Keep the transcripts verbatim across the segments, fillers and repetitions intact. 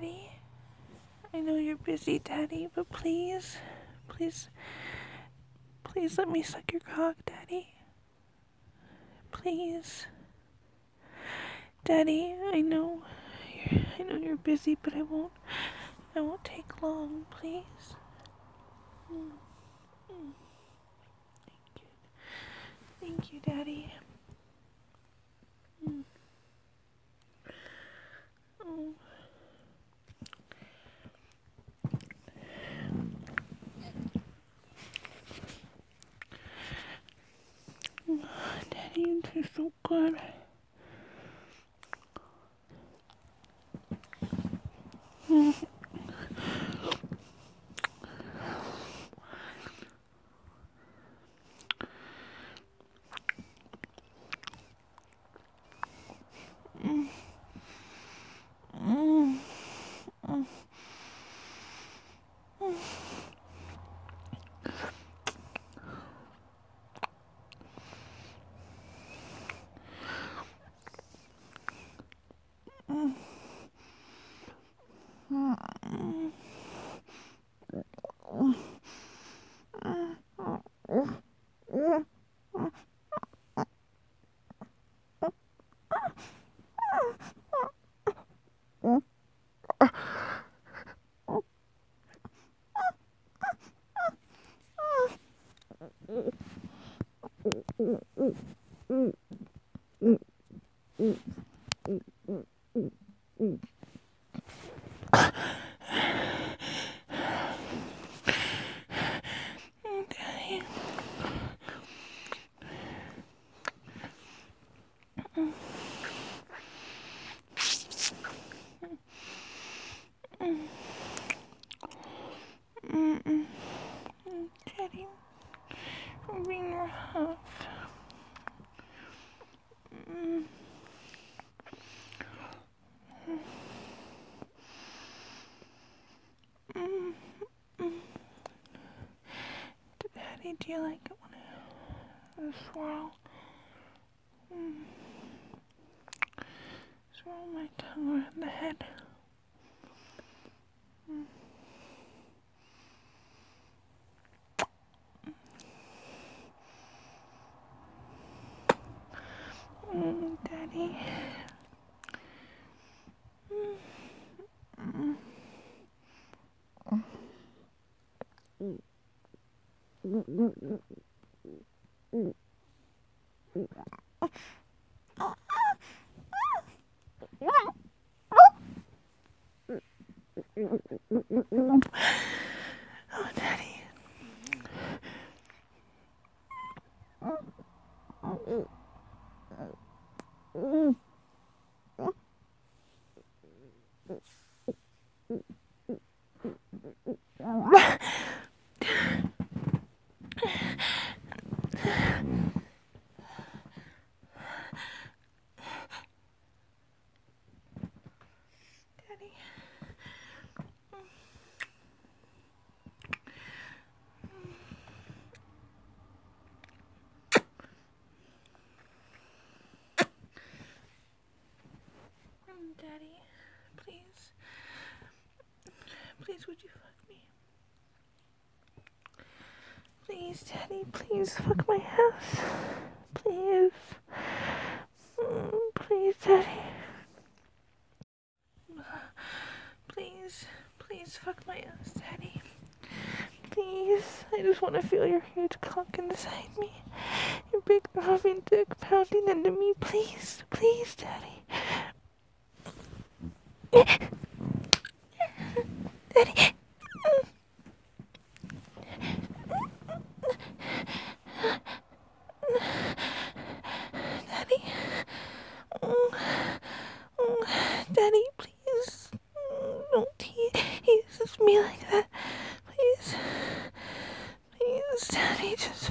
Daddy. I know you're busy, Daddy, but please, please, please let me suck your cock, Daddy. Please. Daddy, I know, you're, I know you're busy, but I won't, I won't take long, please. Mm. Mm. Thank you. Thank you, Daddy. Mm. Oh. Daddy, you taste so good. Mm. Mm. Mm. Mm. Mm. Mm. Mm. Daddy. Mm-mm. Daddy, I'm being rough. Mm. Mm. Mm. Daddy, do you like it when I swirl? Mm. Swirl my tongue around the head. Mm. Mm, Daddy. Mm. Mm. Oh, Daddy. Daddy. Mm, Daddy, please. Please, would you fuck me? Please, Daddy, please fuck my ass. Please. Mm, please, Daddy. Please, please fuck my ass, Daddy. Please, I just want to feel your huge cock inside me. Your big throbbing dick pounding into me. Please, please, Daddy. Daddy. Daddy. Daddy, please. Don't tease me like that. Please. Please, Daddy, just.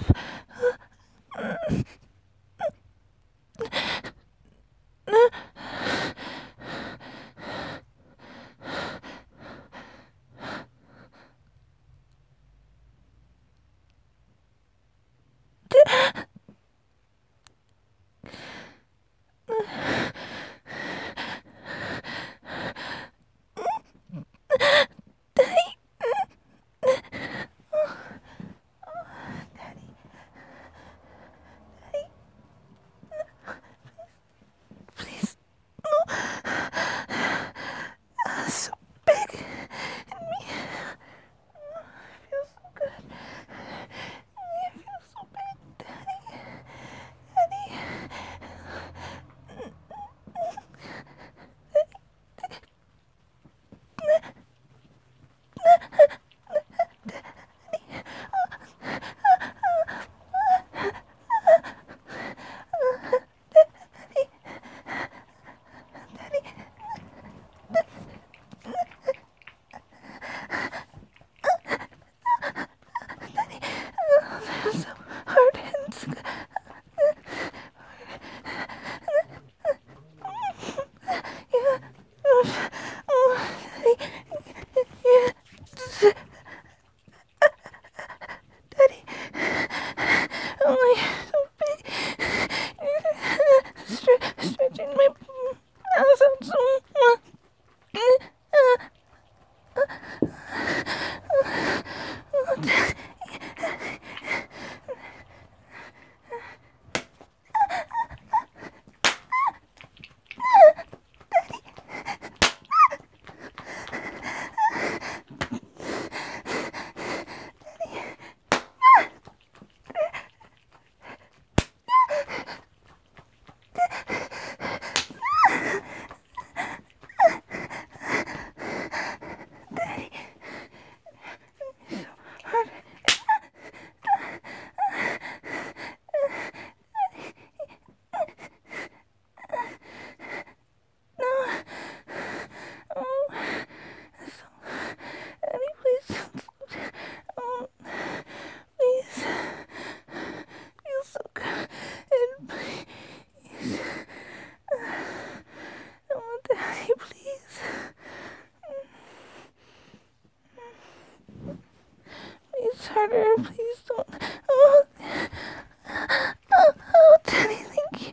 Harder, please don't. Oh, oh, oh, Daddy, thank you.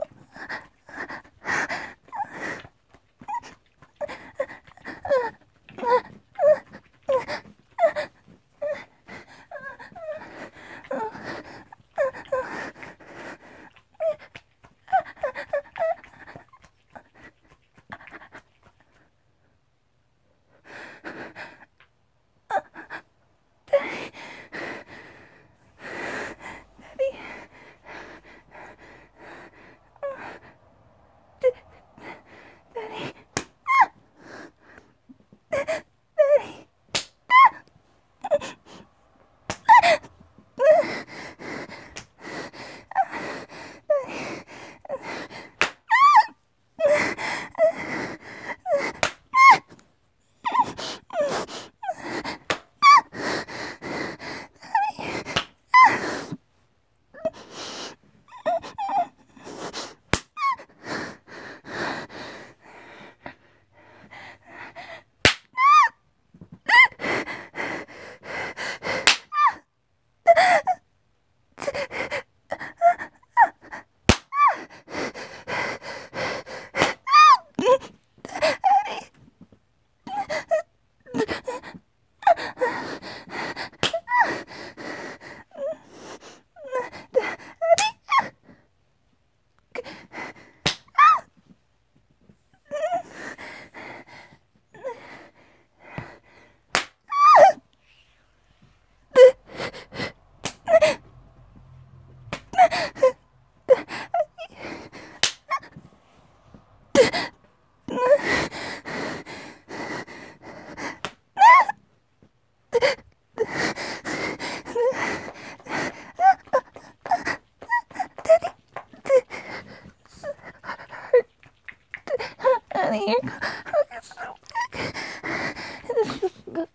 Daddy, you're cooking so big. This is good.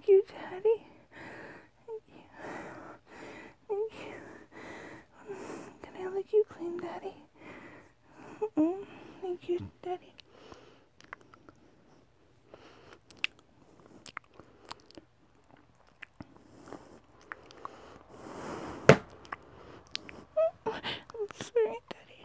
Thank you, Daddy. Thank you. Thank you. Can I lick you clean, Daddy? Mm-mm. Thank you, Daddy. I'm sorry, Daddy.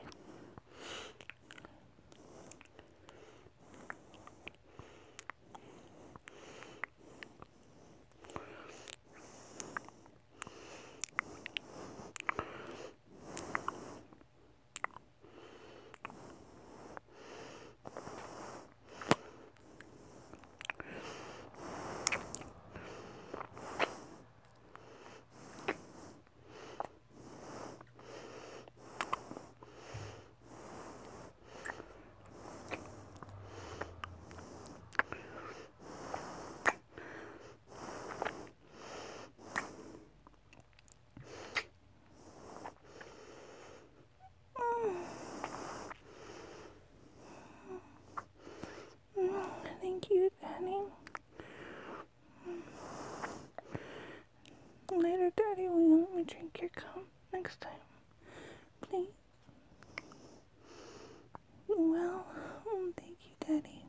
Thank you, Daddy. Later, Daddy, will you let me drink your cum next time? Please? Well, um, thank you, Daddy.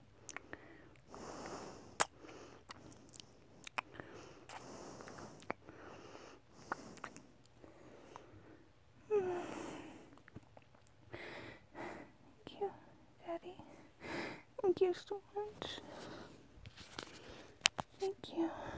Thank you, Daddy. Thank you so much. Thank you.